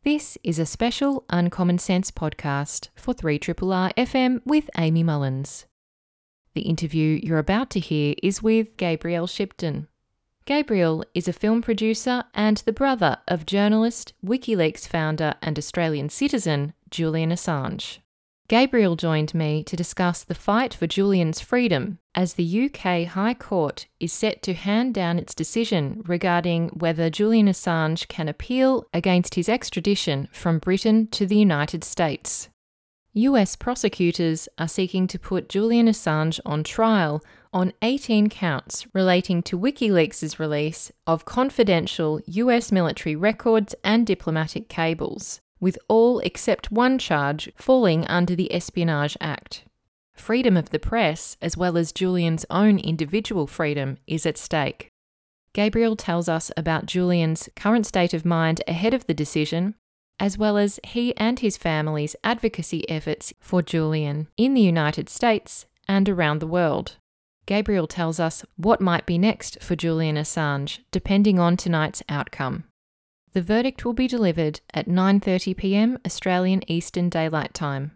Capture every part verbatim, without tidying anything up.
This is a special Uncommon Sense podcast for three R R R F M with Amy Mullins. The interview you're about to hear is with Gabriel Shipton. Gabriel is a film producer and the brother of journalist, WikiLeaks founder and Australian citizen Julian Assange. Gabriel joined me to discuss the fight for Julian's freedom as the U K High Court is set to hand down its decision regarding whether Julian Assange can appeal against his extradition from Britain to the United States. U S prosecutors are seeking to put Julian Assange on trial on eighteen counts relating to WikiLeaks' release of confidential U S military records and diplomatic cables, with all except one charge falling under the Espionage Act. Freedom of the press, as well as Julian's own individual freedom, is at stake. Gabriel tells us about Julian's current state of mind ahead of the decision, as well as he and his family's advocacy efforts for Julian in the United States and around the world. Gabriel tells us what might be next for Julian Assange, depending on tonight's outcome. The verdict will be delivered at nine thirty p m Australian Eastern Daylight Time.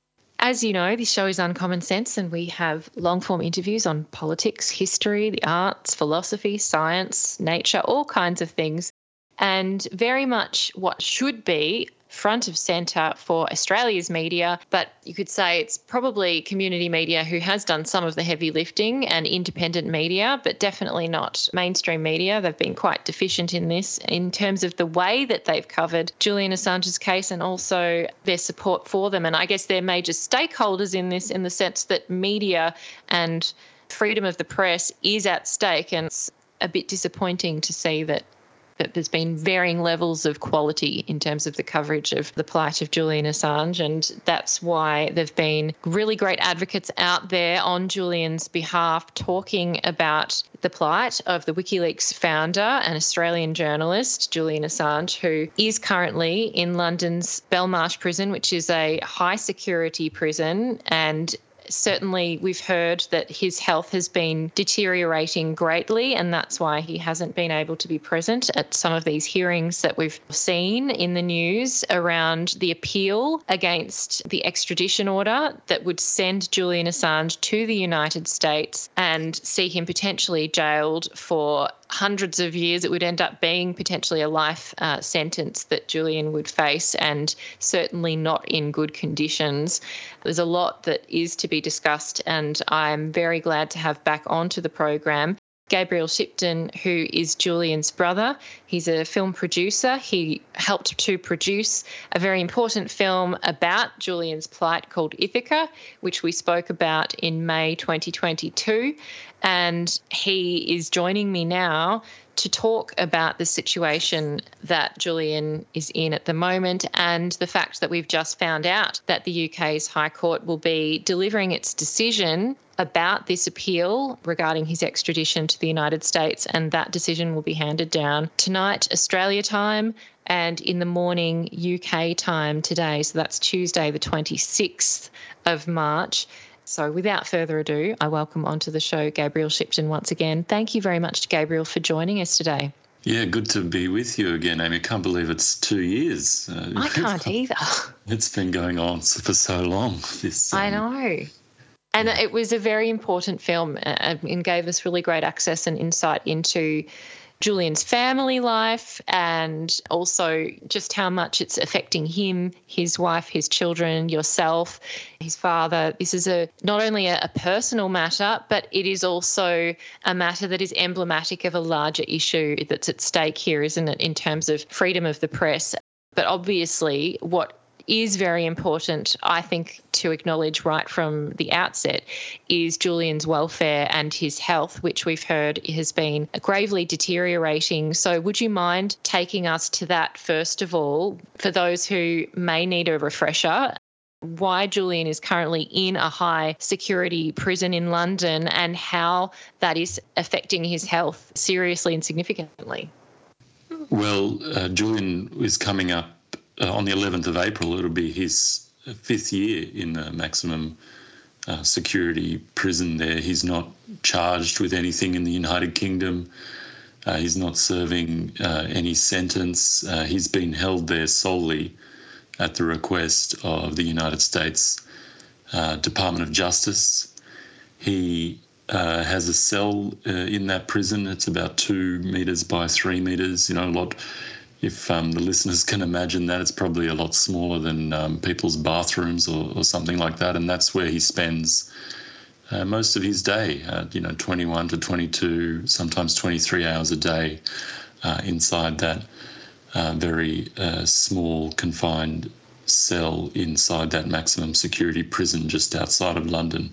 As you know, this show is Uncommon Sense, and we have long-form interviews on politics, history, the arts, philosophy, science, nature, all kinds of things, and very much what should be front of centre for Australia's media, but you could say it's probably community media who has done some of the heavy lifting and independent media, but definitely not mainstream media. They've been quite deficient in this in terms of the way that they've covered Julian Assange's case and also their support for them. And I guess they're major stakeholders in this in the sense that media and freedom of the press is at stake, and it's a bit disappointing to see that that there's been varying levels of quality in terms of the coverage of the plight of Julian Assange, and that's why there've been really great advocates out there on Julian's behalf talking about the plight of the WikiLeaks founder and Australian journalist, Julian Assange, who is currently in London's Belmarsh prison, which is a high-security prison, and certainly we've heard that his health has been deteriorating greatly, and that's why he hasn't been able to be present at some of these hearings that we've seen in the news around the appeal against the extradition order that would send Julian Assange to the United States and see him potentially jailed for hundreds of years. It would end up being potentially a life uh, sentence that Julian would face, and certainly not in good conditions. There's a lot that is to be discussed, and I'm very glad to have back onto the program Gabriel Shipton, who is Julian's brother. He's a film producer. He helped to produce a very important film about Julian's plight called Ithaca, which we spoke about in May twenty twenty-two. And he is joining me now to talk about the situation that Julian is in at the moment and the fact that we've just found out that the U K's High Court will be delivering its decision about this appeal regarding his extradition to the United States, and that decision will be handed down tonight, Australia time, and in the morning, U K time today. So that's Tuesday, the twenty-sixth of March. So without further ado, I welcome onto the show Gabriel Shipton once again. Thank you very much to Gabriel for joining us today. Yeah, good to be with you again, Amy. I can't believe it's two years. Uh, I can't either. It's been going on for so long. This, um... I know. And it was a very important film and gave us really great access and insight into Julian's family life and also just how much it's affecting him, his wife, his children, yourself, his father. This is a not only a, a personal matter, but it is also a matter that is emblematic of a larger issue that's at stake here, isn't it, in terms of freedom of the press. But obviously what is very important, I think, to acknowledge right from the outset is Julian's welfare and his health, which we've heard has been gravely deteriorating. So would you mind taking us to that first of all, for those who may need a refresher, why Julian is currently in a high security prison in London and how that is affecting his health seriously and significantly? Well, uh, Julian is coming up Uh, on the eleventh of April. It'll be his fifth year in the maximum uh, security prison there. He's not charged with anything in the United Kingdom. Uh, he's not serving uh, any sentence. Uh, he's been held there solely at the request of the United States uh, Department of Justice. He uh, has a cell uh, in that prison. It's about two metres by three metres, you know, a lot. If um, the listeners can imagine that, it's probably a lot smaller than um, people's bathrooms or, or something like that. And that's where he spends uh, most of his day, uh, you know, twenty-one to twenty-two, sometimes twenty-three hours a day uh, inside that uh, very uh, small, confined cell inside that maximum security prison just outside of London.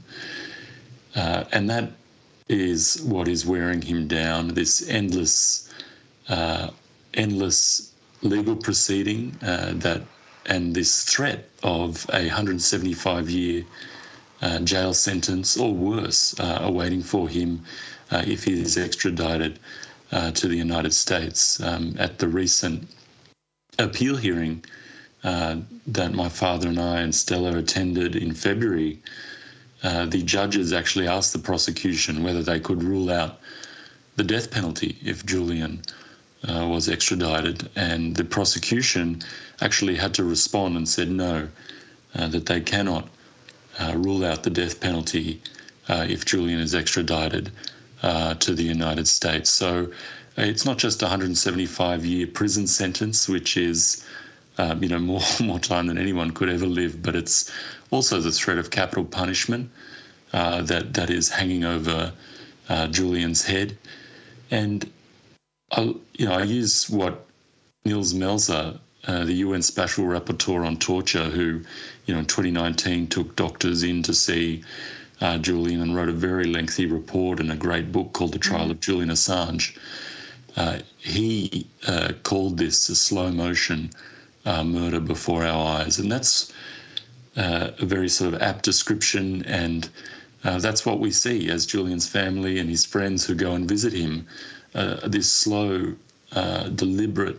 Uh, and that is what is wearing him down, this endless uh, endless legal proceeding uh, that and this threat of a one hundred seventy-five year uh, jail sentence or worse uh, awaiting for him uh, if he is extradited uh, to the United States. Um, at the recent appeal hearing uh, that my father and I and Stella attended in February, uh, the judges actually asked the prosecution whether they could rule out the death penalty if Julian Uh, was extradited, and the prosecution actually had to respond and said no, uh, that they cannot uh, rule out the death penalty uh, if Julian is extradited uh, to the United States. So uh, it's not just a one hundred seventy-five year prison sentence, which is um, you know more more time than anyone could ever live, but it's also the threat of capital punishment uh, that that is hanging over uh, Julian's head. And I, you know, I use what Nils Melzer, uh, the U N Special Rapporteur on Torture, who, you know, in twenty nineteen took doctors in to see uh, Julian and wrote a very lengthy report and a great book called The Trial of Julian Assange. Uh, he uh, called this a slow-motion uh, murder before our eyes, and that's uh, a very sort of apt description, and uh, that's what we see as Julian's family and his friends who go and visit him. Uh, this slow, uh, deliberate,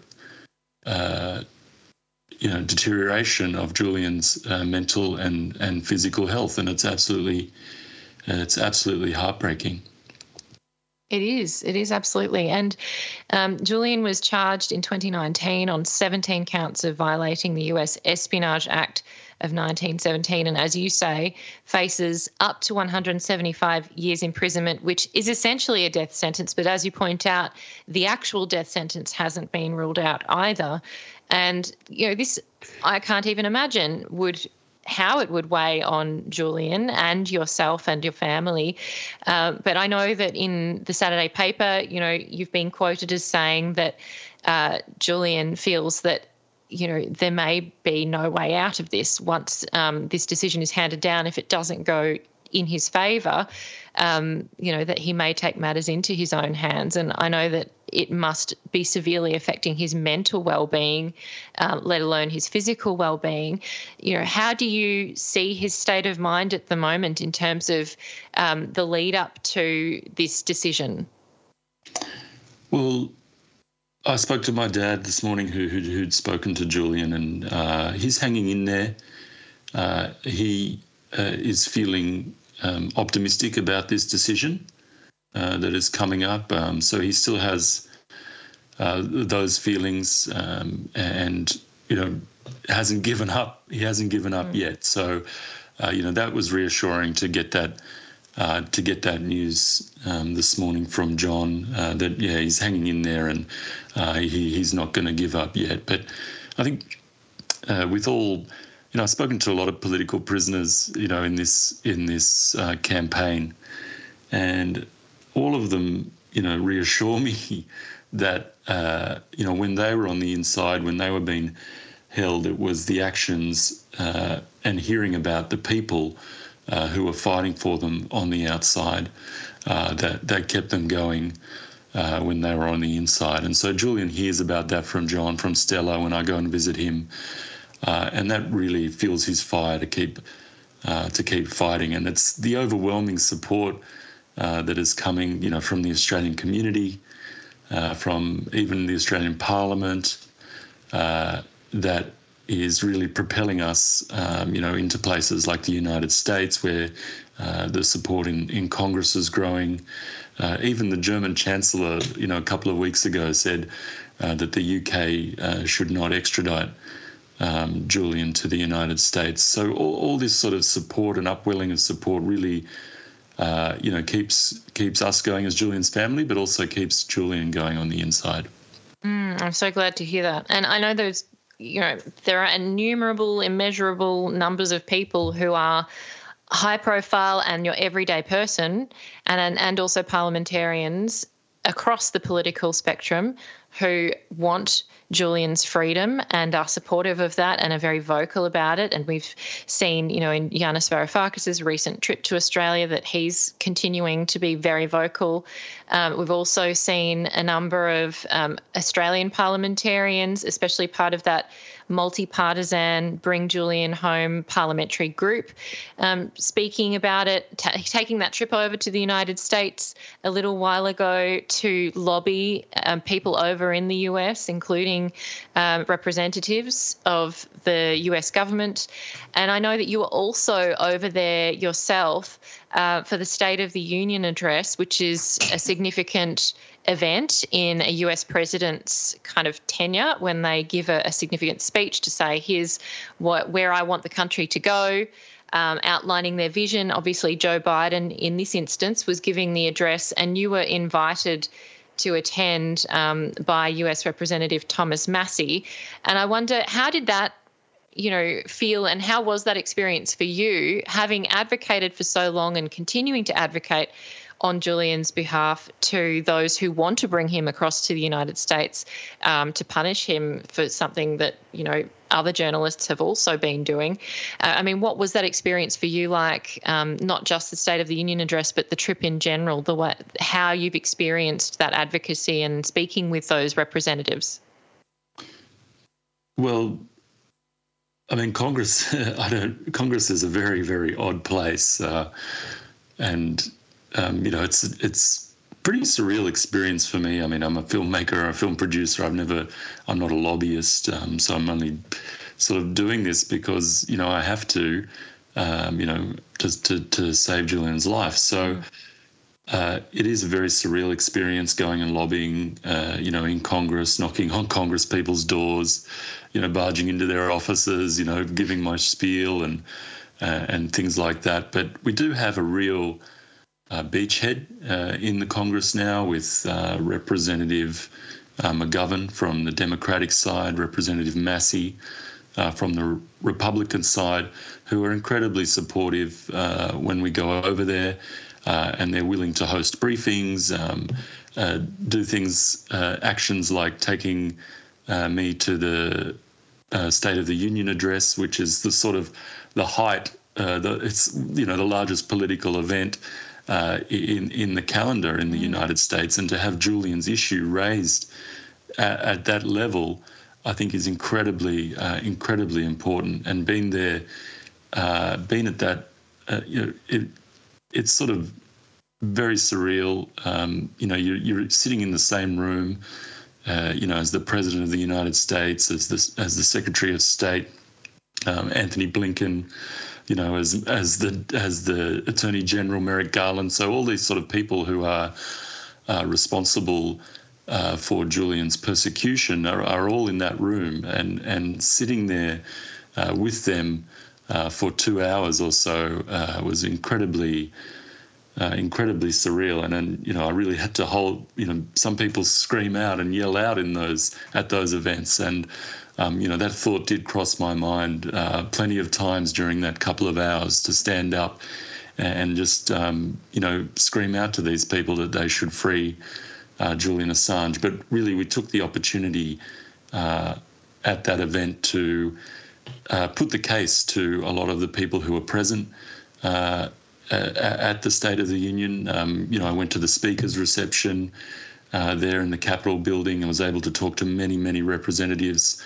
uh, you know, deterioration of Julian's uh, mental and, and physical health, and it's absolutely, uh, it's absolutely heartbreaking. It is. It is absolutely. And um, Julian was charged in twenty nineteen on seventeen counts of violating the U S Espionage Act of nineteen seventeen, and as you say, faces up to one hundred seventy-five years imprisonment, which is essentially a death sentence. But as you point out, the actual death sentence hasn't been ruled out either. And, you know, this, I can't even imagine would how it would weigh on Julian and yourself and your family. Uh, but I know that in the Saturday paper, you know, you've been quoted as saying that uh, Julian feels that, you know, there may be no way out of this once um, this decision is handed down. If it doesn't go in his favour, um, you know, that he may take matters into his own hands. And I know that it must be severely affecting his mental well-being, uh, let alone his physical well-being. You know, how do you see his state of mind at the moment in terms of um, the lead up to this decision? Well, I spoke to my dad this morning who, who'd, who'd spoken to Julian, and uh, he's hanging in there. Uh, he uh, is feeling um, optimistic about this decision uh, that is coming up. Um, so he still has uh, those feelings um, and, you know, hasn't given up. He hasn't given up mm. yet. So, uh, you know, that was reassuring to get that Uh, to get that news um, this morning from John uh, that, yeah, he's hanging in there and uh, he, he's not going to give up yet. But I think uh, with all, you know, I've spoken to a lot of political prisoners, you know, in this in this uh, campaign, and all of them, you know, reassure me that, uh, you know, when they were on the inside, when they were being held, it was the actions uh, and hearing about the people Uh, who were fighting for them on the outside, uh, that, that kept them going uh, when they were on the inside. And so Julian hears about that from John, from Stella, when I go and visit him, uh, and that really fuels his fire to keep uh, to keep fighting. And it's the overwhelming support uh, that is coming, you know, from the Australian community, uh, from even the Australian Parliament, uh, that is really propelling us, um, you know, into places like the United States, where uh, the support in, in Congress is growing. Uh, even the German Chancellor, you know, a couple of weeks ago said uh, that the U K uh, should not extradite um, Julian to the United States. So all, all this sort of support and upwelling of support really, uh, you know, keeps keeps us going as Julian's family, but also keeps Julian going on the inside. Mm, I'm so glad to hear that. And I know those, you know, there are innumerable, immeasurable numbers of people who are high profile and your everyday person, and and also parliamentarians across the political spectrum who want Julian's freedom and are supportive of that and are very vocal about it. And we've seen, you know, in Yanis Varoufakis' recent trip to Australia that he's continuing to be very vocal. Um, we've also seen a number of um, Australian parliamentarians, especially part of that multi-partisan Bring Julian Home parliamentary group, um, speaking about it, t- taking that trip over to the United States a little while ago to lobby um, people over in the U S, including um, representatives of the U S government. And I know that you were also over there yourself uh, for the State of the Union address, which is a significant event in a U S president's kind of tenure, when they give a, a significant speech to say, here's what where I want the country to go, um, outlining their vision. Obviously, Joe Biden in this instance was giving the address, and you were invited to attend um, by U S Representative Thomas Massie. And I wonder, how did that, you know, feel, and how was that experience for you, having advocated for so long and continuing to advocate on Julian's behalf to those who want to bring him across to the United States um, to punish him for something that, you know, other journalists have also been doing. Uh, I mean, what was that experience for you like, um, not just the State of the Union address, but the trip in general, the way, how you've experienced that advocacy and speaking with those representatives? Well, I mean, Congress, I don't, Congress is a very, very odd place. Uh, and Um, you know, it's it's pretty surreal experience for me. I mean, I'm a filmmaker, a film producer. I've never, I'm not a lobbyist, um, so I'm only sort of doing this because, you know, I have to, um, you know, just to, to save Julian's life. So uh, it is a very surreal experience going and lobbying, uh, you know, in Congress, knocking on Congress people's doors, you know, barging into their offices, you know, giving my spiel and uh, and things like that. But we do have a real Uh, beachhead uh, in the Congress now, with uh, Representative uh, McGovern from the Democratic side, Representative Massie uh, from the Republican side, who are incredibly supportive uh, when we go over there, uh, and they're willing to host briefings, um, uh, do things, uh, actions like taking uh, me to the uh, State of the Union address, which is the sort of the height, uh, the, it's, you know, the largest political event Uh, in in the calendar in the United States, and to have Julian's issue raised at, at that level, I think is incredibly uh, incredibly important. And being there, uh, being at that, uh, you know, it it's sort of very surreal. Um, you know, you're, you're sitting in the same room, uh, you know, as the President of the United States, as the as the Secretary of State, um, Anthony Blinken, you know, as as the as the Attorney General Merrick Garland. So all these sort of people who are uh, responsible uh, for Julian's persecution are, are all in that room, and and sitting there uh, with them uh, for two hours or so uh, was incredibly. Uh, incredibly surreal, and then you know I really had to hold. You know, some people scream out and yell out in those at those events, and um, you know that thought did cross my mind uh, plenty of times during that couple of hours to stand up and just um, you know scream out to these people that they should free uh, Julian Assange. But really, we took the opportunity uh, at that event to uh, put the case to a lot of the people who were present. Uh, Uh, at the State of the Union. Um, you know, I went to the Speaker's reception uh, there in the Capitol building and was able to talk to many, many representatives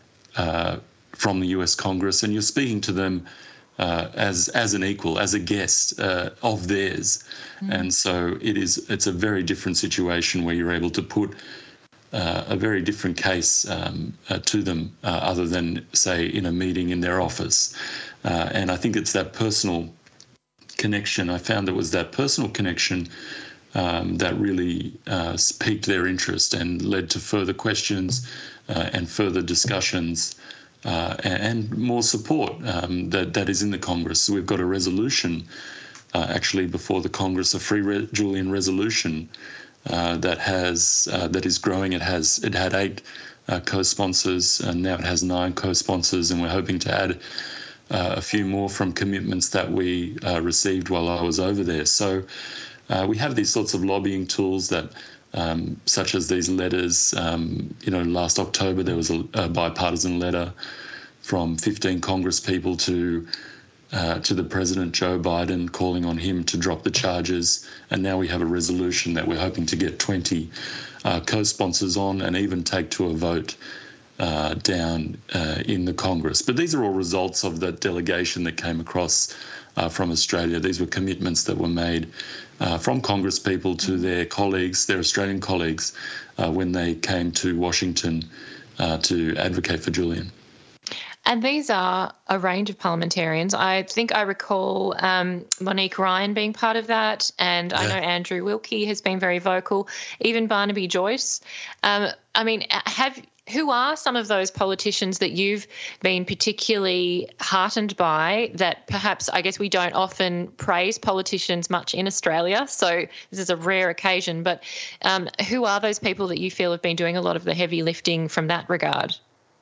uh, from the U S Congress, and you're speaking to them uh, as as an equal, as a guest uh, of theirs. Mm. And so it is. It's a very different situation where you're able to put uh, a very different case um, uh, to them, uh, other than, say, in a meeting in their office. Uh, and I think it's that personal connection. I found there was that personal connection um, that really uh, piqued their interest and led to further questions uh, and further discussions uh, and, and more support um, that, that is in the Congress. So we've got a resolution uh, actually before the Congress, a Free Re- Julian resolution uh, that has uh, that is growing. It has it had eight uh, co-sponsors, and now it has nine co-sponsors, and we're hoping to add uh, a few more from commitments that we uh, received while I was over there. So uh, we have these sorts of lobbying tools that. Um, such as these letters. Um, you know, last October there was a, a bipartisan letter from fifteen Congress people to uh, to the President Joe Biden, calling on him to drop the charges. And now we have a resolution that we're hoping to get twenty uh, co-sponsors on and even take to a vote uh, down uh, in the Congress. But these are all results of that delegation that came across uh, from Australia. These were commitments that were made Uh, from Congress people to their colleagues, their Australian colleagues, uh, when they came to Washington uh, to advocate for Julian. And these are a range of parliamentarians. I think I recall um, Monique Ryan being part of that, and yeah. I know Andrew Wilkie has been very vocal, even Barnaby Joyce. Um, I mean, have who are some of those politicians that you've been particularly heartened by that perhaps, I guess we don't often praise politicians much in Australia, so this is a rare occasion, but um, who are those people that you feel have been doing a lot of the heavy lifting from that regard?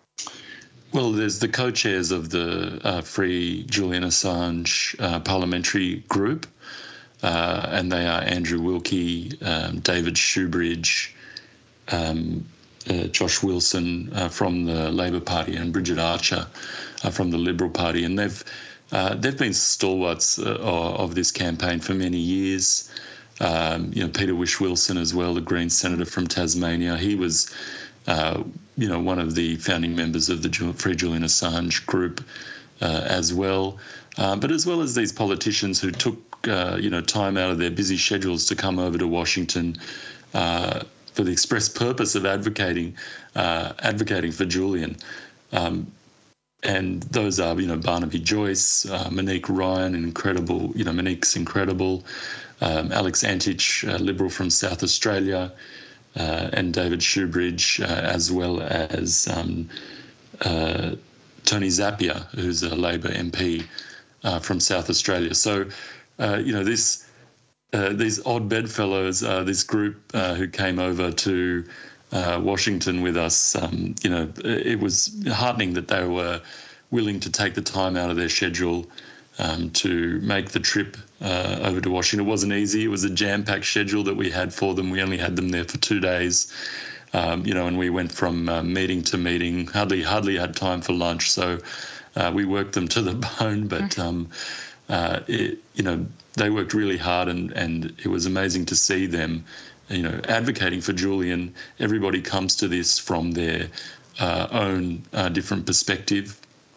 Well, there's the co-chairs of the uh, Free Julian Assange uh, parliamentary group, uh, and they are Andrew Wilkie, um, David Shoebridge, um, Uh, Josh Wilson uh, from the Labor Party and Bridget Archer uh, from the Liberal Party, and they've uh, they've been stalwarts uh, of this campaign for many years. Um, you know, Peter Whish-Wilson as well, the Green senator from Tasmania. He was, uh, you know, one of the founding members of the Free Julian Assange group uh, as well. Uh, but as well as these politicians who took, uh, you know, time out of their busy schedules to come over to Washington. Uh, for the express purpose of advocating uh, advocating for Julian. Um, and those are, you know, Barnaby Joyce, uh, Monique Ryan, incredible, you know, Monique's incredible, um, Alex Antich, uh, Liberal from South Australia, uh, and David Shoebridge, uh, as well as um, uh, Tony Zappia, who's a Labor M P uh, from South Australia. So, uh, you know, this... Uh, these odd bedfellows, uh, this group uh, who came over to uh, Washington with us, um, you know, it was heartening that they were willing to take the time out of their schedule um, to make the trip uh, over to Washington. It wasn't easy. It was a jam-packed schedule that we had for them. We only had them there for two days, um, you know, and we went from uh, meeting to meeting, hardly hardly had time for lunch. So uh, we worked them to the bone, but, um, uh, it, you know, they worked really hard, and, and it was amazing to see them, you know, advocating for Julian. Everybody comes to this from their uh, own uh, different perspective.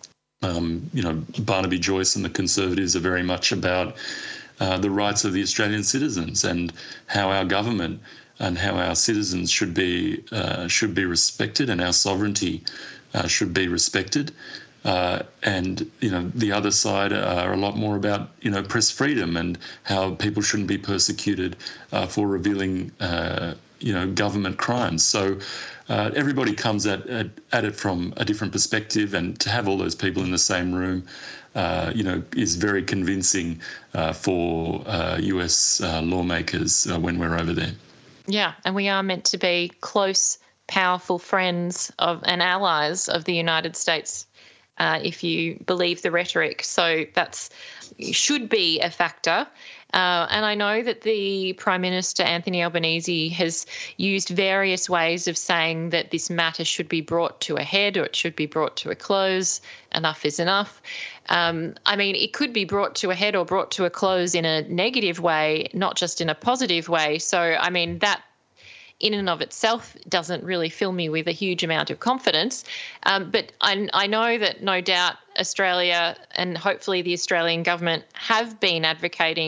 Um, you know, Barnaby Joyce and the Conservatives are very much about uh, the rights of the Australian citizens and how our government and how our citizens should be uh, should be respected, and our sovereignty uh, should be respected. Uh, and, you know, the other side are a lot more about, you know, press freedom and how people shouldn't be persecuted uh, for revealing, uh, you know, government crimes. So uh, everybody comes at, at at it from a different perspective, and to have all those people in the same room, uh, you know, is very convincing uh, for uh, U S uh, lawmakers uh, when we're over there. Yeah, and we are meant to be close, powerful friends of and allies of the United States. Uh, if you believe the rhetoric. So that's should be a factor. Uh, and I know that the Prime Minister, Anthony Albanese, has used various ways of saying that this matter should be brought to a head, or it should be brought to a close. Enough is enough. Um, I mean, it could be brought to a head or brought to a close in a negative way, not just in a positive way. So, I mean, that in and of itself doesn't really fill me with a huge amount of confidence. Um, but I, I know that no doubt Australia and hopefully the Australian government have been advocating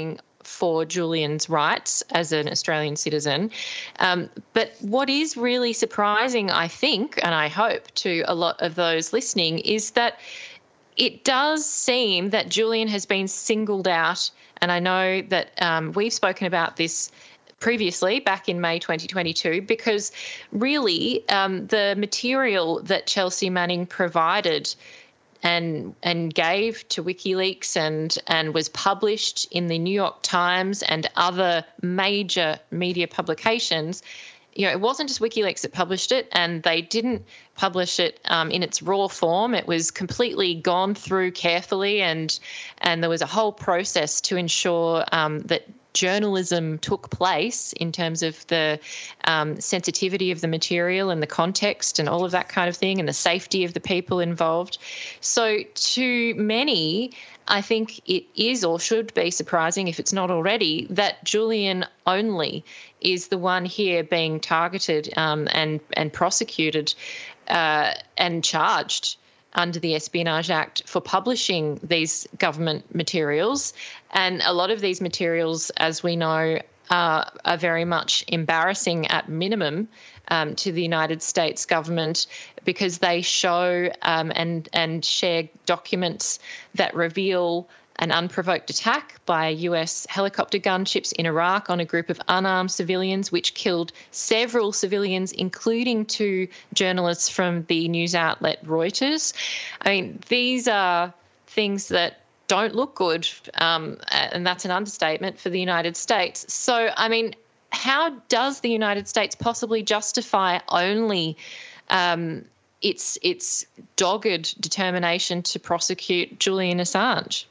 for Julian's rights as an Australian citizen. Um, but what is really surprising, I think, and I hope to a lot of those listening, is that it does seem that Julian has been singled out, and I know that um, we've spoken about this previously back in May twenty twenty-two, because really um, the material that Chelsea Manning provided and and gave to WikiLeaks and and was published in the New York Times and other major media publications, you know, it wasn't just WikiLeaks that published it, and they didn't publish it um, in its raw form. It was completely gone through carefully, and and there was a whole process to ensure um, that journalism took place in terms of the um, sensitivity of the material and the context and all of that kind of thing, and the safety of the people involved. So to many, I think it is or should be surprising, if it's not already, that Julian only is the one here being targeted um, and, and prosecuted uh, and charged under the Espionage Act for publishing these government materials. And a lot of these materials, as we know, uh, are very much embarrassing at minimum um, to the United States government, because they show um, and, and share documents that reveal an unprovoked attack by U S helicopter gunships in Iraq on a group of unarmed civilians, which killed several civilians, including two journalists from the news outlet Reuters. I mean, these are things that don't look good, um, and that's an understatement for the United States. So, I mean, how does the United States possibly justify only um, its its dogged determination to prosecute Julian Assange?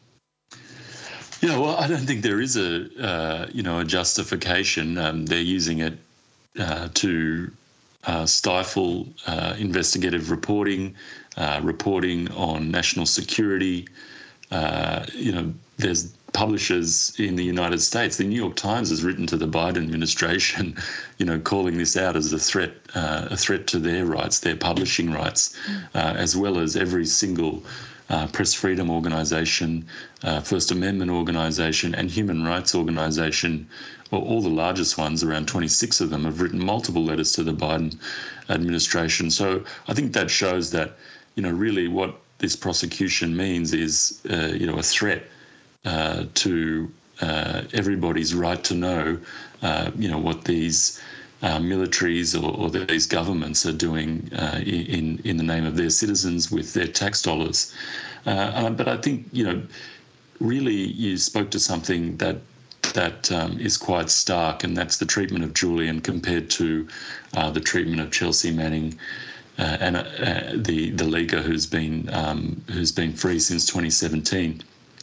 Yeah, well, I don't think there is a uh, you know a justification. Um, they're using it uh, to uh, stifle uh, investigative reporting, uh, reporting on national security. Uh, you know, there's publishers in the United States. The New York Times has written to the Biden administration, you know, calling this out as a threat, uh, a threat to their rights, their publishing rights, uh, as well as every single Uh, press freedom organisation, uh, First Amendment organisation, and human rights organisation, or all the largest ones, around twenty-six of them, have written multiple letters to the Biden administration. So I think that shows that, you know, really what this prosecution means is, uh, you know, a threat uh, to uh, everybody's right to know, uh, you know, what these Uh, militaries or, or these governments are doing uh, in in the name of their citizens with their tax dollars. Uh, uh, but I think, you know, really you spoke to something that that um, is quite stark, and that's the treatment of Julian compared to uh, the treatment of Chelsea Manning uh, and uh, the the leaguer who's been um, who's been free since twenty seventeen.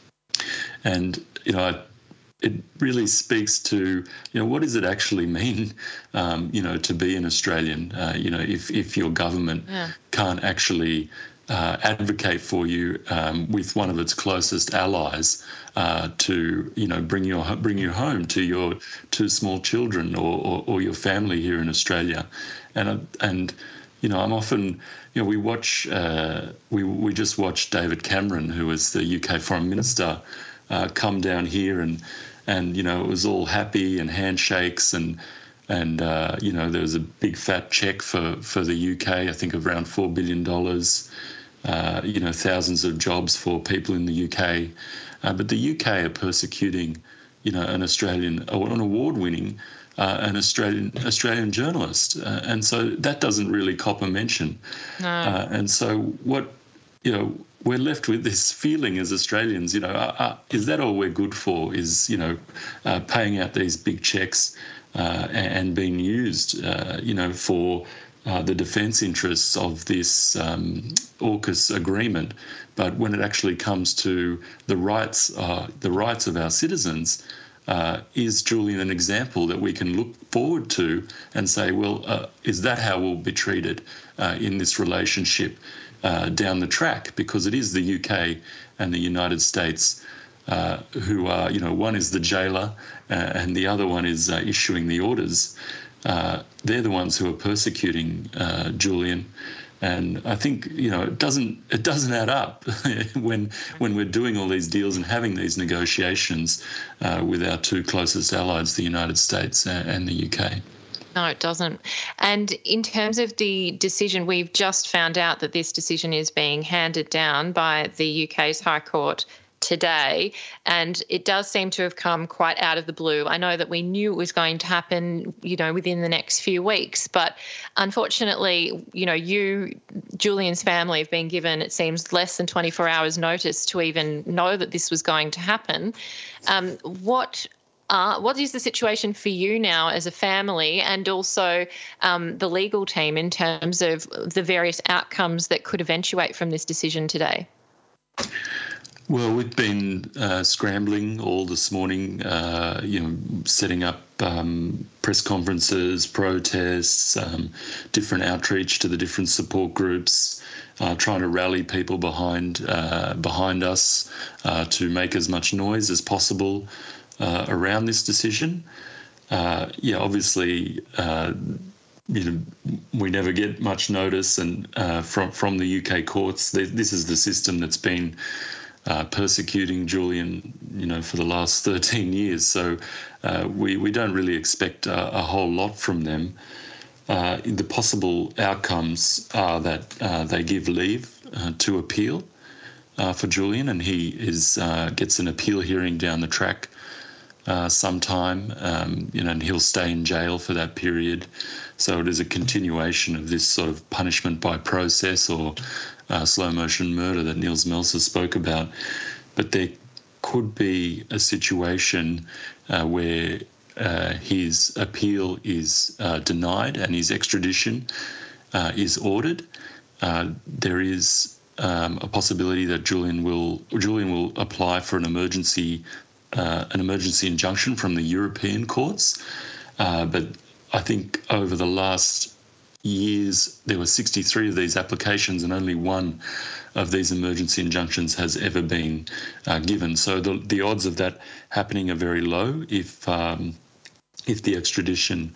And you know, I, it really speaks to, you know, what does it actually mean, um, you know, to be an Australian? Uh, you know, if if your government yeah. can't actually uh, advocate for you um, with one of its closest allies uh, to, you know, bring your bring you home to your two small children or, or, or your family here in Australia, and and you know, I'm often, you know, we watch uh, we we just watched David Cameron, who was the U K Foreign Minister, uh, come down here and. And, you know, it was all happy and handshakes and, and uh, you know, there was a big fat check for, for the U K, I think of around four billion dollars, uh, you know, thousands of jobs for people in the U K. Uh, but the U K are persecuting, you know, an Australian, an award-winning, uh, an Australian Australian journalist. Uh, and so that doesn't really cop a mention. No. Uh, and so what, you know, we're left with this feeling as Australians, you know, uh, uh, is that all we're good for? Is, you know, uh, paying out these big checks uh, and being used, uh, you know, for uh, the defence interests of this um, AUKUS agreement. But when it actually comes to the rights, uh, the rights of our citizens, uh, is Julian an example that we can look forward to and say, well, uh, is that how we'll be treated uh, in this relationship Uh, down the track? Because it is the U K and the United States uh, who are, you know, one is the jailer uh, and the other one is uh, issuing the orders. Uh, they're the ones who are persecuting uh, Julian, And I think, you know, it doesn't it doesn't add up when when we're doing all these deals and having these negotiations uh, with our two closest allies, the United States and the U K. No, it doesn't. And in terms of the decision, we've just found out that this decision is being handed down by the U K's High Court today, and it does seem to have come quite out of the blue. I know that we knew it was going to happen, you know, within the next few weeks, but unfortunately, you know, you, Julian's family have been given, it seems, less than twenty-four hours notice to even know that this was going to happen. Um, what Uh, what is the situation for you now as a family, and also um, the legal team, in terms of the various outcomes that could eventuate from this decision today? Well, we've been uh, scrambling all this morning, uh, you know, setting up um, press conferences, protests, um, different outreach to the different support groups, uh, trying to rally people behind uh, behind us uh, to make as much noise as possible uh, around this decision. Uh, yeah, obviously, uh, you know, we never get much notice, and uh, from from the U K courts, this is the system that's been Uh, persecuting Julian, you know, for the last thirteen years. So uh, we, we don't really expect a, a whole lot from them. Uh, the possible outcomes are that uh, they give leave uh, to appeal uh, for Julian, and he is uh, gets an appeal hearing down the track uh, sometime, um, you know, and he'll stay in jail for that period. So it is a continuation of this sort of punishment by process, or uh, slow motion murder that Nils Melzer spoke about. But there could be a situation uh, where uh, his appeal is uh, denied and his extradition uh, is ordered. Uh, there is um, a possibility that Julian will Julian will apply for an emergency uh, an emergency injunction from the European courts, uh, but I think over the last years, there were sixty-three of these applications, and only one of these emergency injunctions has ever been uh, given. So the the odds of that happening are very low if um, if the extradition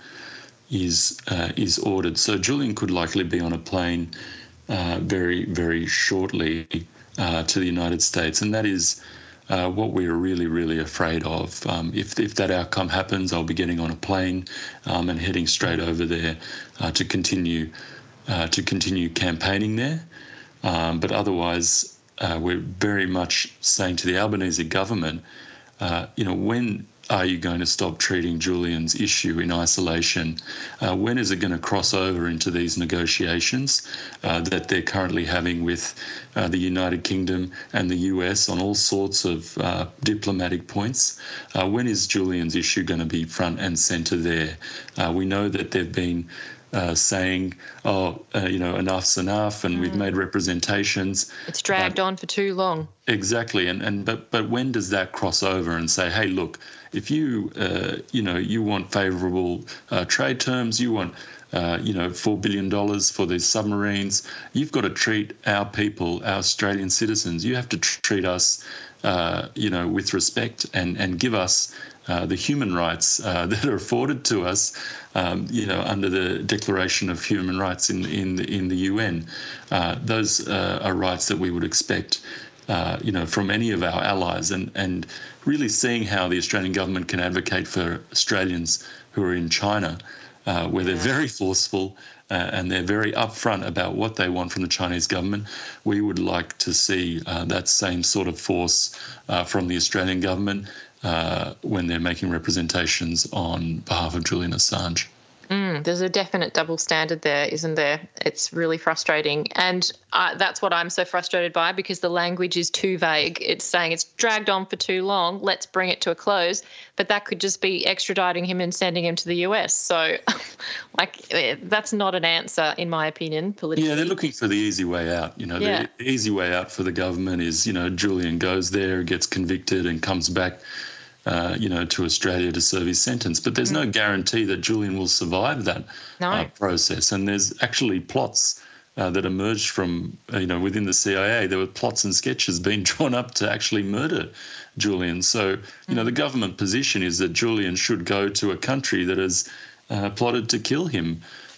is uh, is ordered. So Julian could likely be on a plane uh, very very shortly uh, to the United States, and that is Uh, what we're really, really afraid of. Um, if if that outcome happens, I'll be getting on a plane um, and heading straight over there uh, to continue uh, to continue campaigning there. Um, but otherwise, uh, we're very much saying to the Albanese government, uh, you know, when are you going to stop treating Julian's issue in isolation? Uh, when is it going to cross over into these negotiations uh, that they're currently having with uh, the United Kingdom and the U S on all sorts of uh, diplomatic points? Uh, when is Julian's issue going to be front and centre there? Uh, we know that they've been Uh, saying, oh, uh, you know, enough's enough, and mm. we've made representations. It's dragged but, on for too long. Exactly, and and but but when does that cross over and say, hey, look, if you uh, you know you want favourable uh, trade terms, you want uh, you know four billion dollars for these submarines, you've got to treat our people, our Australian citizens, you have to tr- treat us, uh, you know, with respect, and and give us Uh, the human rights uh, that are afforded to us, um, you know, under the Declaration of Human Rights in in the, in the U N. Uh, those uh, are rights that we would expect, uh, you know, from any of our allies, and and really seeing how the Australian government can advocate for Australians who are in China, uh, where they're very forceful uh, and they're very upfront about what they want from the Chinese government. We would like to see uh, that same sort of force uh, from the Australian government Uh, when they're making representations on behalf of Julian Assange. Mm, there's a definite double standard there, isn't there? It's really frustrating. And uh, that's what I'm so frustrated by, because the language is too vague. It's saying it's dragged on for too long, let's bring it to a close. But that could just be extraditing him and sending him to the U S. So, like, that's not an answer, in my opinion, politically. Yeah, they're looking for the easy way out. You know, yeah. The easy way out for the government is, you know, Julian goes there, gets convicted and comes back, Uh, you know, to Australia to serve his sentence. But there's mm. no guarantee that Julian will survive that no. uh, process. And there's actually plots uh, that emerged from, uh, you know, within the C I A. There were plots and sketches being drawn up to actually murder Julian. So, you mm. know, the government position is that Julian should go to a country that has uh, plotted to kill him.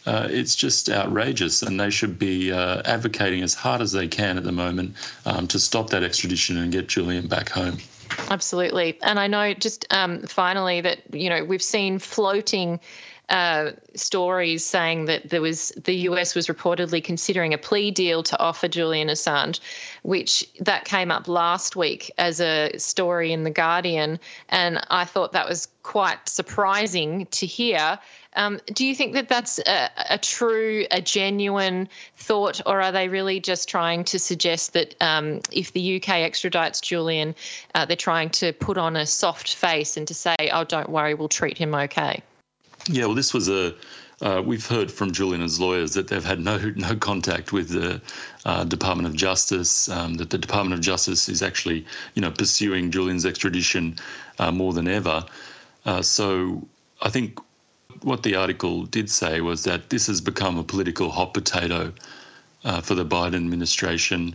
uh, it's just outrageous, and they should be uh, advocating as hard as they can at the moment um, to stop that extradition and get Julian back home. Absolutely. And I know just um, finally that, you know, we've seen floating Uh, stories saying that there was the U S was reportedly considering a plea deal to offer Julian Assange, which that came up last week as a story in The Guardian, and I thought that was quite surprising to hear. Um, do you think that that's a, a true, a genuine thought, or are they really just trying to suggest that um, if the U K extradites Julian, uh, they're trying to put on a soft face and to say, oh, don't worry, we'll treat him okay? Yeah, well, this was a. Uh, we've heard from Julian's lawyers that they've had no no contact with the uh, Department of Justice. Um, that the Department of Justice is actually, you know, pursuing Julian's extradition uh, more than ever. Uh, so I think what the article did say was that this has become a political hot potato uh, for the Biden administration.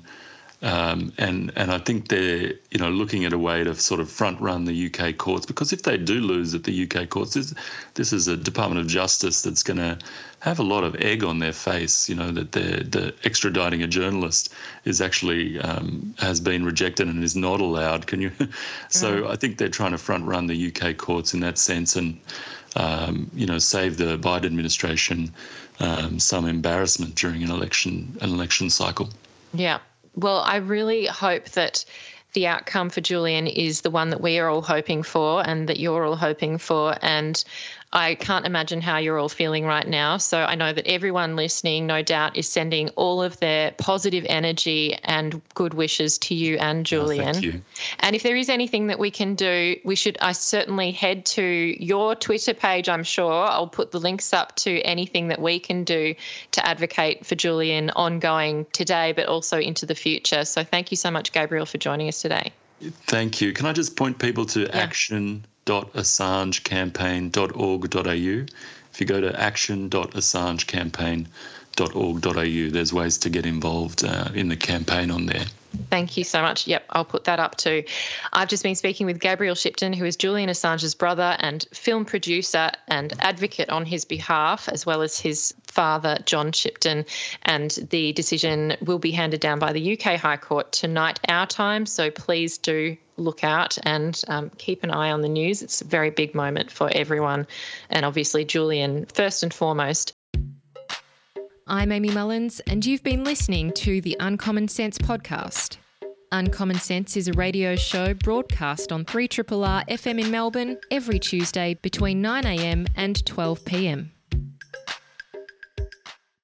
Um, and and I think they're, you know, looking at a way to sort of front run the U K courts, because if they do lose at the U K courts, this, this is a Department of Justice that's going to have a lot of egg on their face, you know, that the the extraditing a journalist is actually um, has been rejected and is not allowed. Can you? So mm. I think they're trying to front run the U K courts in that sense, and um, you know, save the Biden administration um, some embarrassment during an election an election cycle. Yeah. Well, I really hope that the outcome for Julian is the one that we are all hoping for and that you're all hoping for. And I can't imagine how you're all feeling right now. So I know that everyone listening, no doubt, is sending all of their positive energy and good wishes to you and Julian. Oh, thank you. And if there is anything that we can do, we should I certainly head to your Twitter page, I'm sure. I'll put the links up to anything that we can do to advocate for Julian ongoing today, but also into the future. So thank you so much, Gabriel, for joining us today. Thank you. Can I just point people to yeah. action dot assange campaign dot org dot a u? If you go to action dot assange campaign dot org dot a u, there's ways to get involved uh, in the campaign on there. Thank you so much. Yep, I'll put that up too. I've just been speaking with Gabriel Shipton, who is Julian Assange's brother and film producer and advocate on his behalf, as well as his father, John Shipton. And the decision will be handed down by the U K High Court tonight, our time. So please do look out and um, keep an eye on the news. It's a very big moment for everyone, and obviously Julian first and foremost. I'm Amy Mullins, and you've been listening to the Uncommon Sense podcast. Uncommon Sense is a radio show broadcast on three R R R F M in Melbourne every Tuesday between nine a m and twelve p m.